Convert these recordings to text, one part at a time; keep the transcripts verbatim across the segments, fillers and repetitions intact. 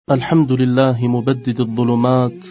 الحمد لله مبدد الظلمات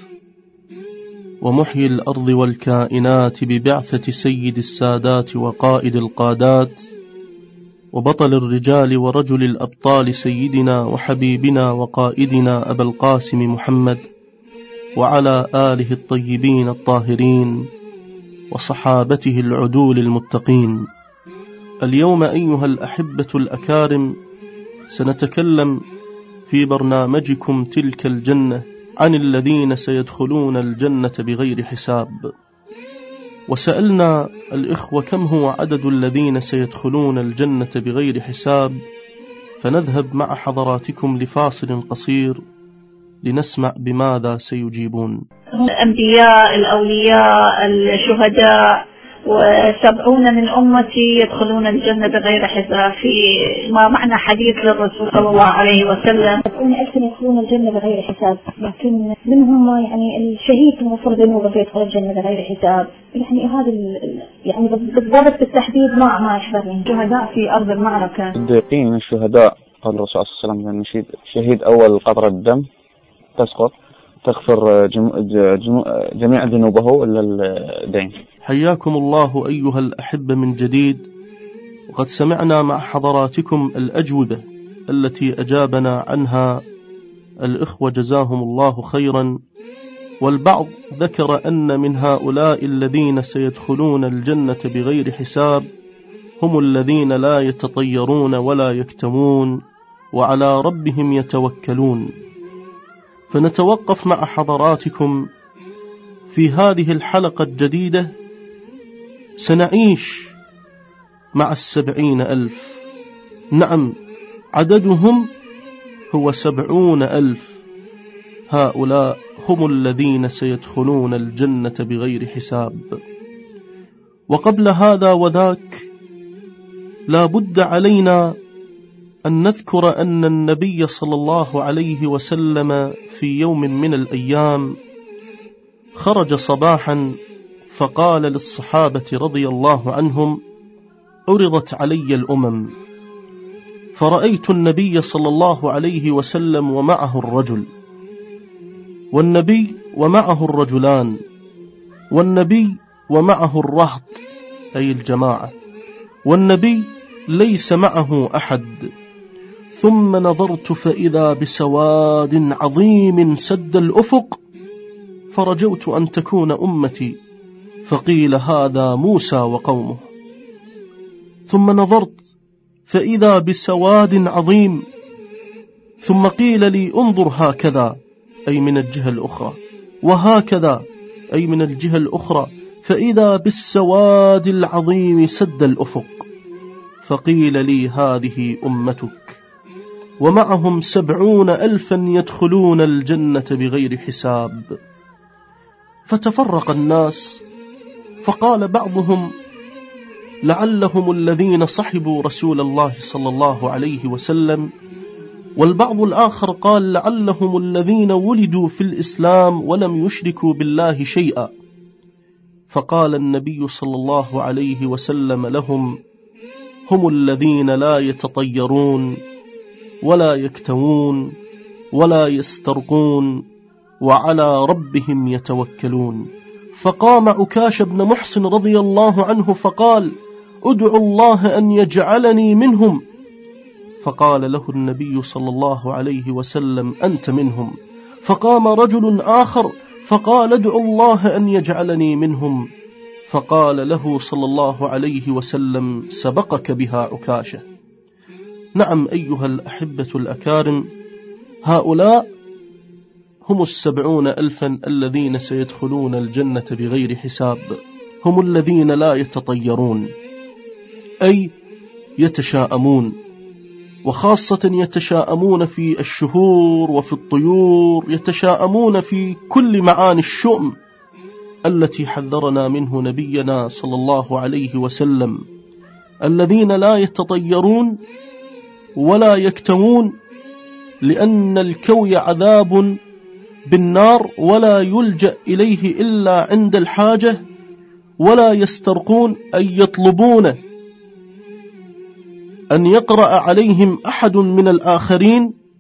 ومحيي الأرض والكائنات ببعثة سيد السادات وقائد القادات وبطل الرجال ورجل الأبطال سيدنا وحبيبنا وقائدنا أبا القاسم محمد وعلى آله الطيبين الطاهرين وصحابته العدول المتقين. اليوم أيها الأحبة الأكارم سنتكلم في برنامجكم تلك الجنة عن الذين سيدخلون الجنة بغير حساب. وسألنا الإخوة كم هو عدد الذين سيدخلون الجنة بغير حساب، فنذهب مع حضراتكم لفاصل قصير لنسمع بماذا سيجيبون. الأنبياء، الأولياء، الشهداء، وسبعون من أمتي يدخلون الجنة بغير حساب، في ما معنى حديث للرسول صلى الله عليه وسلم. سبعون ألف يدخلون الجنة بغير حساب، لكن منهم يعني الشهيد المفروض أنه يدخل الجنة بغير حساب. يعني هذا يعني بالضبط بالتحديد ما ما أشبه. يعني شهداء في أرض المعركة، الصديقين من الشهداء. قال الرسول صلى الله عليه وسلم: شهيد أول قطرة الدم تسقط تغفر جميع ذنوبه إلا الدين. حياكم الله أيها الأحبة من جديد، وقد سمعنا مع حضراتكم الأجوبة التي أجابنا عنها الإخوة جزاهم الله خيرا. والبعض ذكر أن من هؤلاء الذين سيدخلون الجنة بغير حساب هم الذين لا يتطيرون ولا يكتمون وعلى ربهم يتوكلون. فنتوقف مع حضراتكم في هذه الحلقة الجديدة، سنعيش مع السبعين ألف. نعم، عددهم هو سبعون ألف. هؤلاء هم الذين سيدخلون الجنة بغير حساب. وقبل هذا وذاك لا بد علينا أن نذكر أن النبي صلى الله عليه وسلم في يوم من الأيام خرج صباحا فقال للصحابة رضي الله عنهم: عرضت علي الأمم فرأيت النبي صلى الله عليه وسلم ومعه الرجل، والنبي ومعه الرجلان، والنبي ومعه الرهط أي الجماعة، والنبي ليس معه أحد. ثم نظرت فإذا بسواد عظيم سد الأفق، فرجوت أن تكون أمتي، فقيل هذا موسى وقومه. ثم نظرت فإذا بسواد عظيم، ثم قيل لي انظر هكذا أي من الجهة الأخرى، وهكذا أي من الجهة الأخرى، فإذا بالسواد العظيم سد الأفق، فقيل لي هذه أمتك، ومعهم سبعون ألفا يدخلون الجنة بغير حساب. فتفرق الناس، فقال بعضهم: لعلهم الذين صحبوا رسول الله صلى الله عليه وسلم، والبعض الآخر قال: لعلهم الذين ولدوا في الإسلام ولم يشركوا بالله شيئا. فقال النبي صلى الله عليه وسلم لهم: هم الذين لا يتطيرون ولا يكتوون ولا يسترقون وعلى ربهم يتوكلون. فقام عكاش بن محصن رضي الله عنه فقال: ادعوا الله أن يجعلني منهم. فقال له النبي صلى الله عليه وسلم: أنت منهم. فقام رجل آخر فقال: ادعوا الله أن يجعلني منهم. فقال له صلى الله عليه وسلم: سبقك بها عكاشة. نعم أيها الأحبة الأكارم، هؤلاء هم السبعون ألفا الذين سيدخلون الجنة بغير حساب. هم الذين لا يتطيرون أي يتشاءمون، وخاصة يتشاءمون في الشهور وفي الطيور، يتشاءمون في كل معاني الشؤم التي حذرنا منه نبينا صلى الله عليه وسلم. الذين لا يتطيرون ولا يكتمون، لأن الكوي عذاب بالنار ولا يلجأ إليه إلا عند الحاجة، ولا يسترقون أي يطلبون أن يقرأ عليهم أحد من الآخرين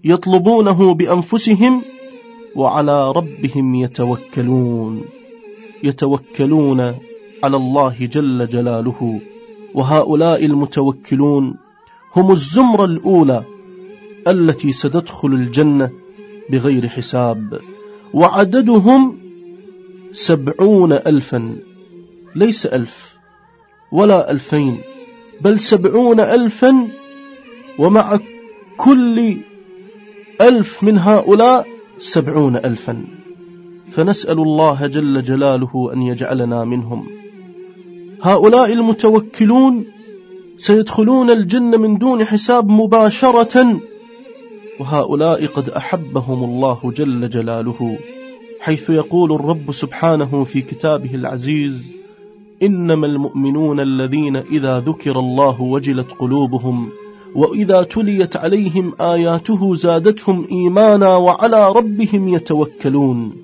يطلبونه بأنفسهم وعلى ربهم يتوكلون يتوكلون على الله جل جلاله. وهؤلاء المتوكلون هم الزمرة الأولى التي ستدخل الجنة بغير حساب، وعددهم سبعون ألفا، ليس ألف ولا ألفين، بل سبعون ألفا، ومع كل ألف من هؤلاء سبعون ألفا. فنسأل الله جل جلاله أن يجعلنا منهم. هؤلاء المتوكلون سيدخلون الجنة من دون حساب مباشرة، وهؤلاء قد أحبهم الله جل جلاله، حيث يقول الرب سبحانه في كتابه العزيز: إنما المؤمنون الذين إذا ذكر الله وجلت قلوبهم وإذا تليت عليهم آياته زادتهم إيمانا وعلى ربهم يتوكلون.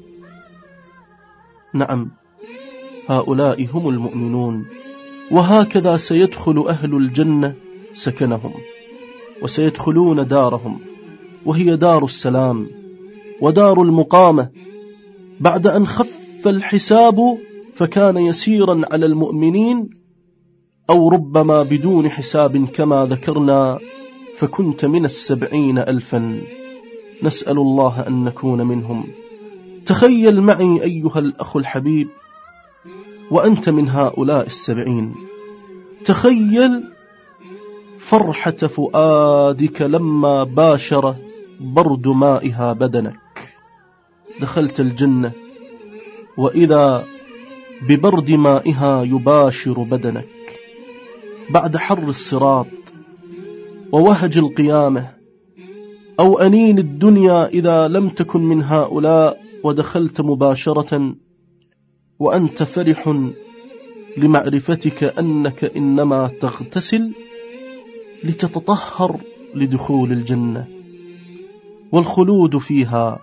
نعم، هؤلاء هم المؤمنون. وهكذا سيدخل أهل الجنة سكنهم، وسيدخلون دارهم، وهي دار السلام ودار المقامة، بعد أن خف الحساب فكان يسيرا على المؤمنين، أو ربما بدون حساب كما ذكرنا، فكنت من السبعين ألفا. نسأل الله أن نكون منهم. تخيل معي أيها الأخ الحبيب وأنت من هؤلاء السبعين، تخيل فرحة فؤادك لما باشر برد مائها بدنك. دخلت الجنة وإذا ببرد مائها يباشر بدنك بعد حر الصراط ووهج القيامة، أو أنين الدنيا إذا لم تكن من هؤلاء، ودخلت مباشرة وأنت فرح لمعرفتك أنك إنما تغتسل لتتطهر لدخول الجنة والخلود فيها.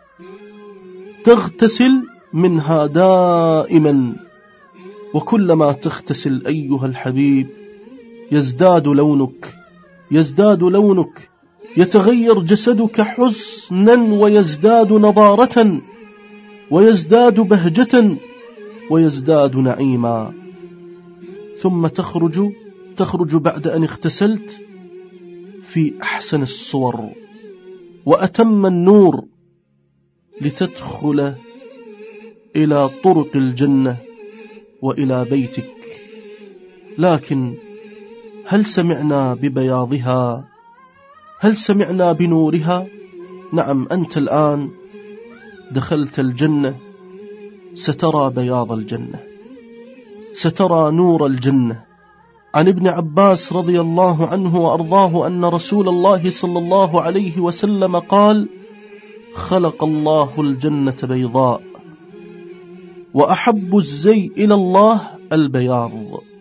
تغتسل منها دائما، وكلما تغتسل أيها الحبيب يزداد لونك يزداد لونك يتغير جسدك حسنا، ويزداد نضارة، ويزداد بهجة، ويزداد نعيما. ثم تخرج تخرج بعد أن اغتسلت في أحسن الصور وأتم النور، لتدخل إلى طرق الجنة وإلى بيتك. لكن هل سمعنا ببياضها؟ هل سمعنا بنورها؟ نعم، أنت الآن دخلت الجنة، سترى بياض الجنة، سترى نور الجنة. عن ابن عباس رضي الله عنه وأرضاه أن رسول الله صلى الله عليه وسلم قال: خلق الله الجنة بيضاء، وأحب الزي إلى الله البياض،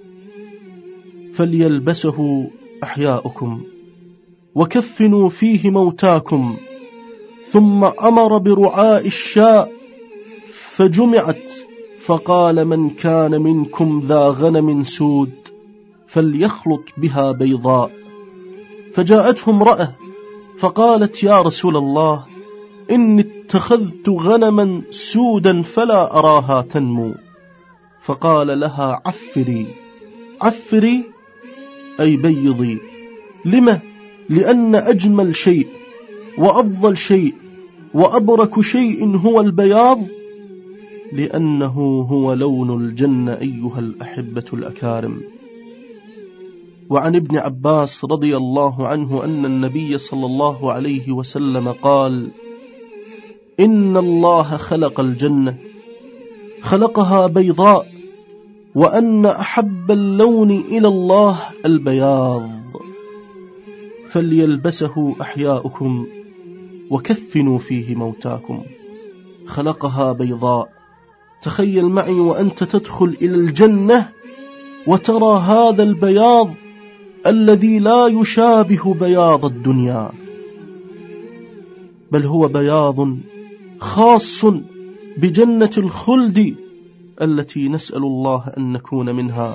فليلبسه أحياؤكم وكفنوا فيه موتاكم. ثم أمر برعاء الشاء فجمعت، فقال: من كان منكم ذا غنم سود فليخلط بها بيضاء. فجاءته امرأة فقالت: يا رسول الله، إني اتخذت غنما سودا فلا أراها تنمو. فقال لها: عفري عفري أي بيضي. لما؟ لأن أجمل شيء وأفضل شيء وأبرك شيء هو البياض، لأنه هو لون الجنة أيها الأحبة الأكارم. وعن ابن عباس رضي الله عنه أن النبي صلى الله عليه وسلم قال: إن الله خلق الجنة خلقها بيضاء، وأن أحب اللون إلى الله البياض، فليلبسه أحياؤكم وكفنوا فيه موتاكم. خلقها بيضاء. تخيل معي وأنت تدخل إلى الجنة وترى هذا البياض الذي لا يشابه بياض الدنيا، بل هو بياض خاص بجنة الخلد التي نسأل الله أن نكون منها.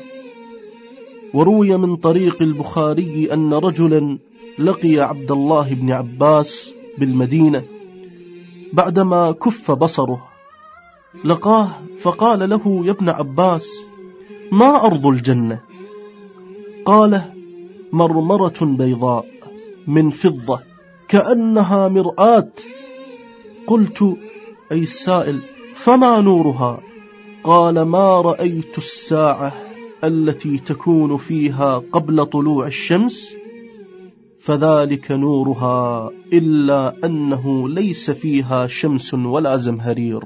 وروي من طريق البخاري أن رجلا لقي عبد الله بن عباس بالمدينة بعدما كف بصره لقاه فقال له: يا ابن عباس، ما أرض الجنة؟ قال: مرمرة بيضاء من فضة كأنها مرآة. قلت: أي السائل، فما نورها؟ قال: ما رأيت الساعة التي تكون فيها قبل طلوع الشمس فذلك نورها، إلا أنه ليس فيها شمس ولا زمهرير.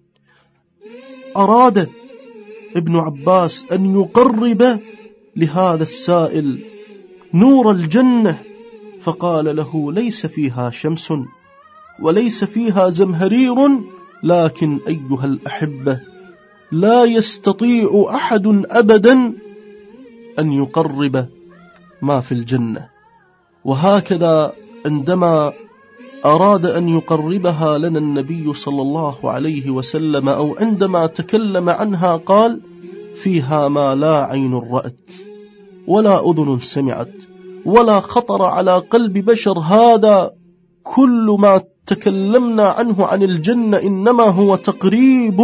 أراد ابن عباس أن يقرب لهذا السائل نور الجنة، فقال له: ليس فيها شمس وليس فيها زمهرير، لكن أيها الأحبة لا يستطيع أحد أبدا أن يقرب ما في الجنة. وهكذا عندما أراد أن يقربها لنا النبي صلى الله عليه وسلم، أو عندما تكلم عنها قال: فيها ما لا عين رأت ولا أذن سمعت ولا خطر على قلب بشر. هذا كل ما تكلمنا عنه عن الجنة إنما هو تقريب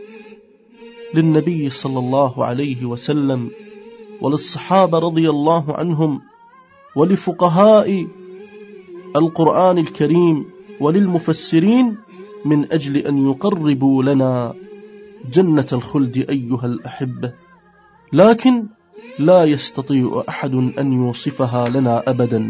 للنبي صلى الله عليه وسلم وللصحابة رضي الله عنهم ولفقهاء القرآن الكريم وللمفسرين من أجل أن يقربوا لنا جنة الخلد أيها الأحبة، لكن لا يستطيع أحد أن يوصفها لنا أبدا.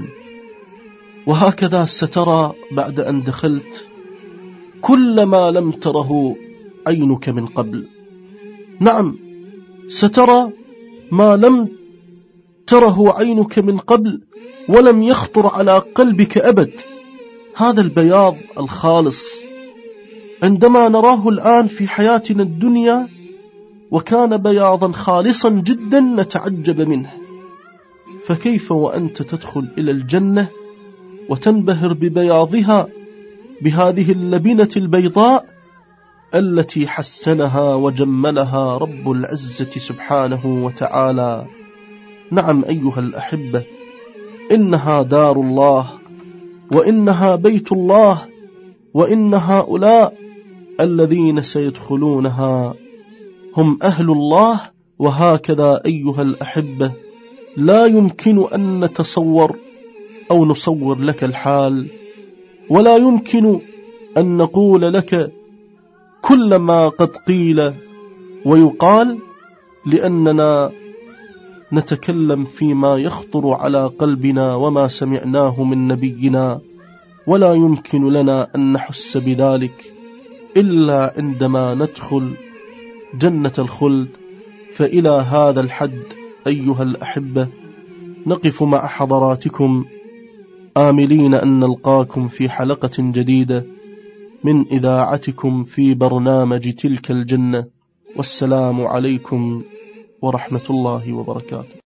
وهكذا سترى بعد أن دخلت كل ما لم تره عينك من قبل. نعم، سترى ما لم تره عينك من قبل ولم يخطر على قلبك أبد. هذا البياض الخالص عندما نراه الآن في حياتنا الدنيا وكان بياضا خالصا جدا نتعجب منه، فكيف وأنت تدخل إلى الجنة وتنبهر ببياضها بهذه اللبنة البيضاء التي حسنها وجملها رب العزة سبحانه وتعالى. نعم أيها الأحبة، إنها دار الله وإنها بيت الله، وإن هؤلاء الذين سيدخلونها هم أهل الله. وهكذا أيها الأحبة لا يمكن أن نتصور أو نصور لك الحال، ولا يمكن أن نقول لك كل ما قد قيل ويقال، لأننا نتكلم فيما يخطر على قلبنا وما سمعناه من نبينا، ولا يمكن لنا أن نحس بذلك إلا عندما ندخل جنة الخلد. فإلى هذا الحد أيها الأحبة نقف مع حضراتكم آملين أن نلقاكم في حلقة جديدة من إذاعتكم في برنامج تلك الجنة. والسلام عليكم ورحمة الله وبركاته.